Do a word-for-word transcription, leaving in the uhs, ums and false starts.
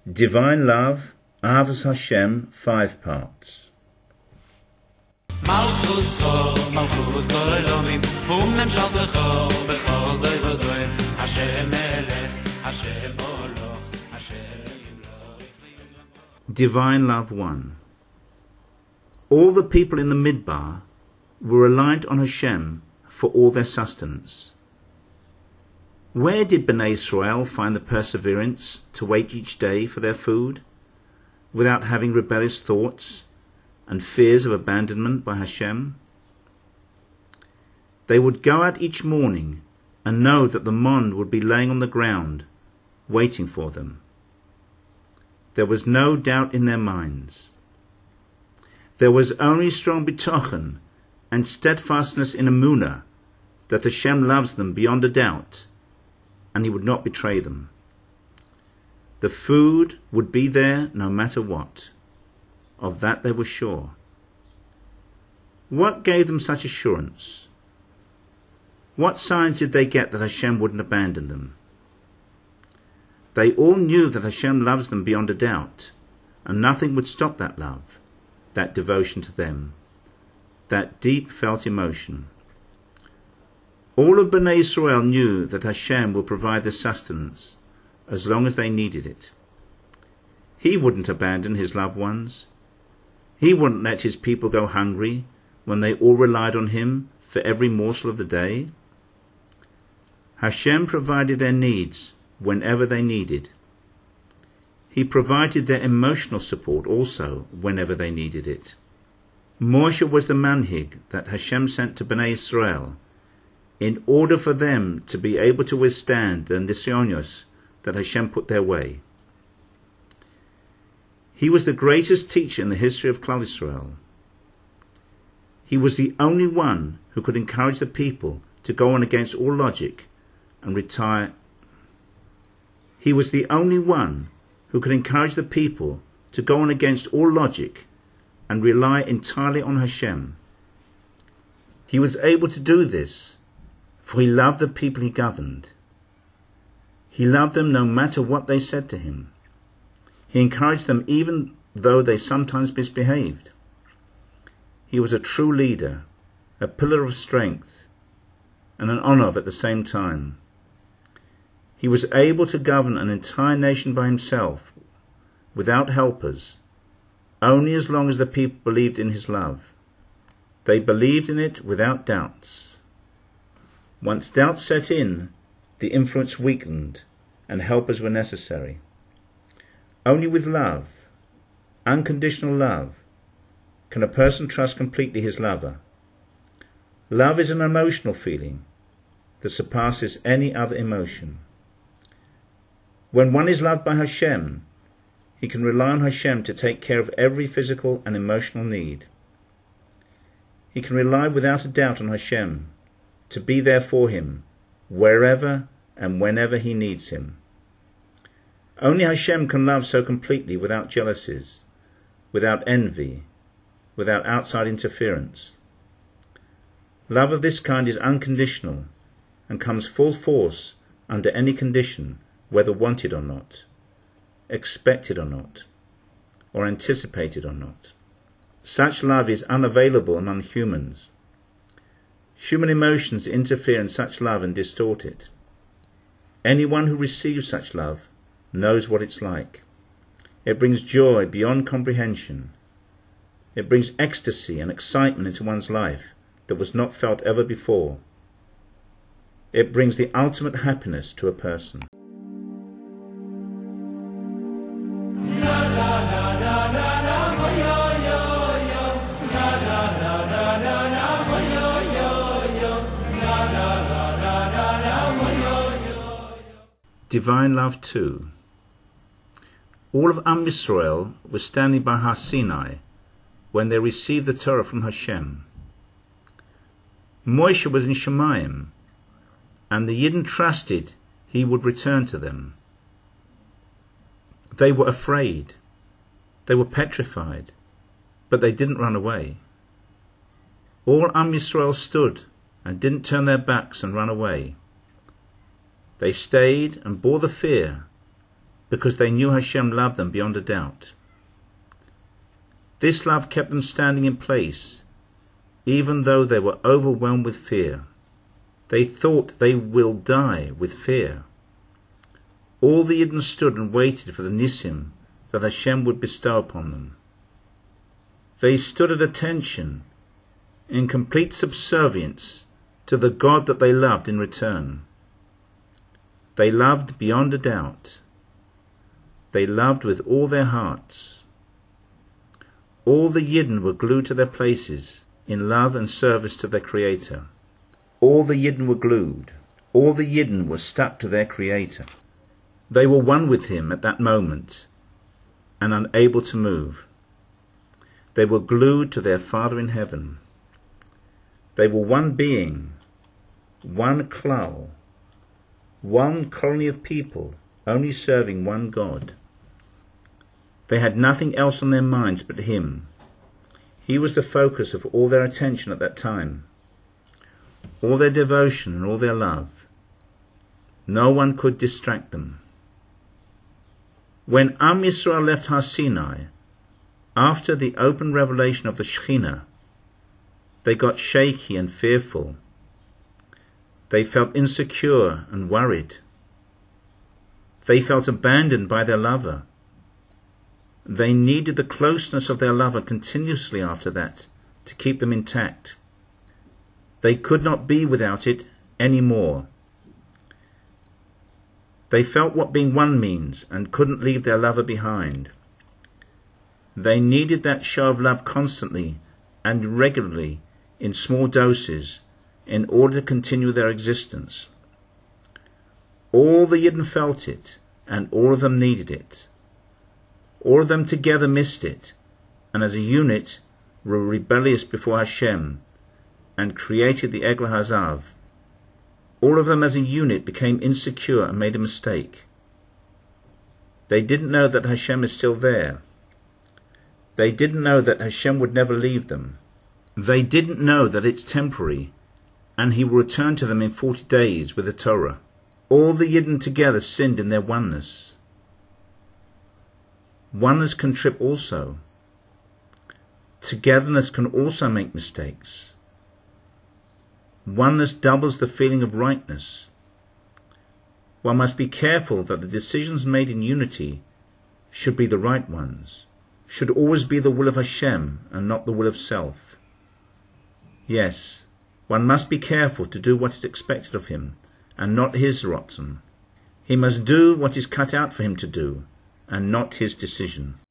Divine Love, Avos Hashem, five parts. Malchus Kol, Malchus Kol Elomim, Vum Nemshaltecho, Bechol Doi V'Doi, Hashem Melech, Hashem Oloch, Hashem Eloch. Divine Love one. All the people in the Midbar were reliant on Hashem for all their sustenance. Where did Bnei Israel find the perseverance to wait each day for their food, without having rebellious thoughts and fears of abandonment by Hashem? They would go out each morning and know that the mon would be laying on the ground, waiting for them. There was no doubt in their minds. There was only strong bitochen and steadfastness in emunah that Hashem loves them beyond a doubt, and He would not betray them. The food would be there no matter what. Of that they were sure. What gave them such assurance? What signs did they get that Hashem wouldn't abandon them? They all knew that Hashem loves them beyond a doubt, and nothing would stop that love, that devotion to them, that deep felt emotion. All of Bnei Israel knew that Hashem will provide their sustenance as long as they needed it. He wouldn't abandon His loved ones. He wouldn't let His people go hungry when they all relied on Him for every morsel of the day. Hashem provided their needs whenever they needed. He provided their emotional support also whenever they needed it. Moshe was the manhig that Hashem sent to Bnei Israel in order for them to be able to withstand the nisyonios that Hashem put their way. He was the greatest teacher in the history of Klal Yisrael. He was the only one who could encourage the people to go on against all logic and retire. He was the only one who could encourage the people to go on against all logic and rely entirely on Hashem. He was able to do this, for he loved the people he governed. He loved them no matter what they said to him. He encouraged them even though they sometimes misbehaved. He was a true leader, a pillar of strength, and an honor at the same time. He was able to govern an entire nation by himself, without helpers, only as long as the people believed in his love. They believed in it without doubts. Once doubts set in, the influence weakened, and helpers were necessary. Only with love, unconditional love, can a person trust completely his lover. Love is an emotional feeling that surpasses any other emotion. When one is loved by Hashem, he can rely on Hashem to take care of every physical and emotional need. He can rely without a doubt on Hashem to be there for him, wherever and whenever he needs him. Only Hashem can love so completely without jealousies, without envy, without outside interference. Love of this kind is unconditional and comes full force under any condition, whether wanted or not, expected or not, or anticipated or not. Such love is unavailable among humans. Human emotions interfere in such love and distort it. Anyone who receives such love knows what it's like. It brings joy beyond comprehension. It brings ecstasy and excitement into one's life that was not felt ever before. It brings the ultimate happiness to a person. Divine Love two. All of Am Yisrael was standing by Har Sinai when they received the Torah from Hashem. Moshe was in Shemayim, and the Yidden trusted he would return to them. They were afraid. They were petrified, but they didn't run away. All Am Yisrael stood and didn't turn their backs and run away. They stayed and bore the fear, because they knew Hashem loved them beyond a doubt. This love kept them standing in place, even though they were overwhelmed with fear. They thought they will die with fear. All the Yidden stood and waited for the Nisim that Hashem would bestow upon them. They stood at attention, in complete subservience to the God that they loved in return. They loved beyond a doubt. They loved with all their hearts. All the Yidden were glued to their places in love and service to their Creator. All the Yidden were glued. All the Yidden were stuck to their Creator. They were one with Him at that moment and unable to move. They were glued to their Father in heaven. They were one being, one klal, one colony of people, only serving one God. They had nothing else on their minds but Him. He was the focus of all their attention at that time, all their devotion and all their love. No one could distract them. When Am Yisrael left Har Sinai, after the open revelation of the Shekhinah, they got shaky and fearful. They felt insecure and worried. They felt abandoned by their lover. They needed the closeness of their lover continuously after that to keep them intact. They could not be without it any more. They felt what being one means and couldn't leave their lover behind. They needed that show of love constantly and regularly in small doses in order to continue their existence. All the Yidden felt it, and all of them needed it. All of them together missed it, and as a unit were rebellious before Hashem and created the Eglah Hazav. All of them as a unit became insecure and made a mistake. They didn't know that Hashem is still there. They didn't know that Hashem would never leave them. They didn't know that it's temporary, and He will return to them in forty days with the Torah. All the Yidden together sinned in their oneness. Oneness can trip also. Togetherness can also make mistakes. Oneness doubles the feeling of rightness. One must be careful that the decisions made in unity should be the right ones, should always be the will of Hashem and not the will of self. Yes, one must be careful to do what is expected of him and not his rotzen. He must do what is cut out for him to do and not his decision.